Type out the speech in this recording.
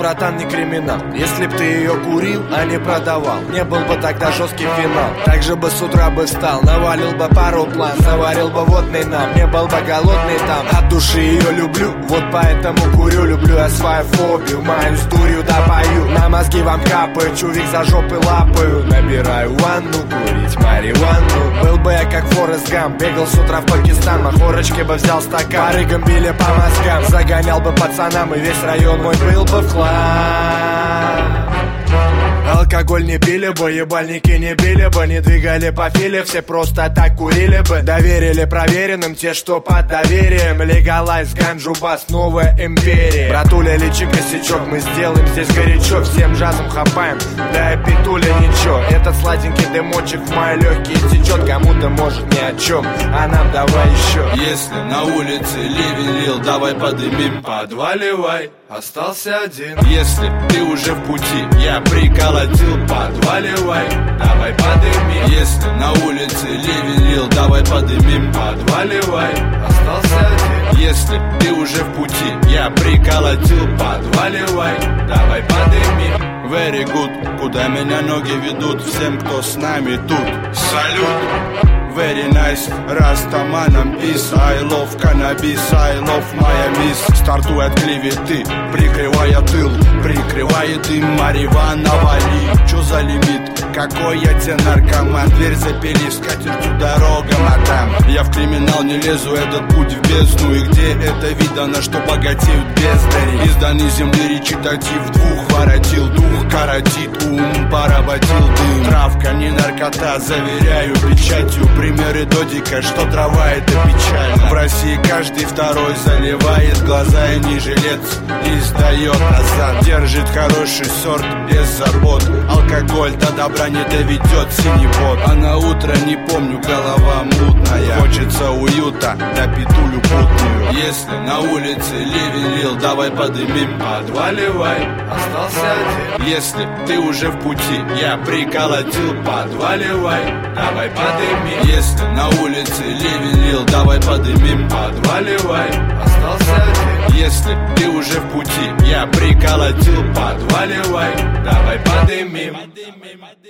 братан, не криминал. Если б ты ее курил, а не продавал, не был бы тогда жесткий финал. Так же бы с утра бы встал, навалил бы пару план, заварил бы водный нам, не был бы голодный там. От души ее люблю, вот поэтому курю. Люблю я свою фобию, маюсь дурью, да пою. На мозги вам капает, чувик за жопы лапаю. Набираю ванну, курить марихуану. Был бы я как Форест Гамп, бегал с утра в Пакистан, махорочки бы взял стакан, парыгам били по мозгам, загонял бы пацанам, и весь район мой был бы в хлам. Алкоголь не пили бы, ебальники не били бы, не двигали по филе, все просто так курили бы. Доверили проверенным те, что под доверием. Легалайз, ганджу, бас, новая империя. Братуля, лечи косячок, мы сделаем здесь горячо. Всем джазом хапаем, да и питуля ничего. Этот сладенький дымочек в мои легкие течет. Кому-то может ни о чем, а нам давай еще. Если на улице ливень лил, давай подымим, подваливай, остался один. Если ты уже в пути, я приколотил, подваливай, давай подымим. Если на улице ливень лил, давай подымим, подваливай, остался один. Если ты уже в пути, я приколотил, подваливай, давай подымим. Very good, куда меня ноги ведут, всем, кто с нами тут, салют. Very nice, растаманом peace. I love cannabis, I love моя мисс. Стартуй от клеветы, прикрывая тыл, прикрывает дым, марихуана вали. Чё за лимит? Какой я тебе наркоман? Дверь запили, с катертью дорога, мадам. Я в криминал не лезу, этот путь в бездну. И где это видано, что богатеют бездари? Из даны земли речитатив двух воротил дух, коротит ум, поработил дым. Травка не наркота, заверяю печатью. Примеры додика, что трава это печально. В России каждый второй заливает глаза и не жилец и сдает назад. Держит хороший сорт без забот. Алкоголь до добра не доведет, синий пот. А на утро не помню, голова мутная. Хочется уюта, да петулю путную. Если на улице ливень лил, давай подымим, подваливай, остался один. Если ты уже в пути, я приколотил, подваливай, давай подымим. Если на улице ливень лил, давай подымим, подваливай, остался один. Если ты уже в пути, я приколотил, подваливай, давай подымим.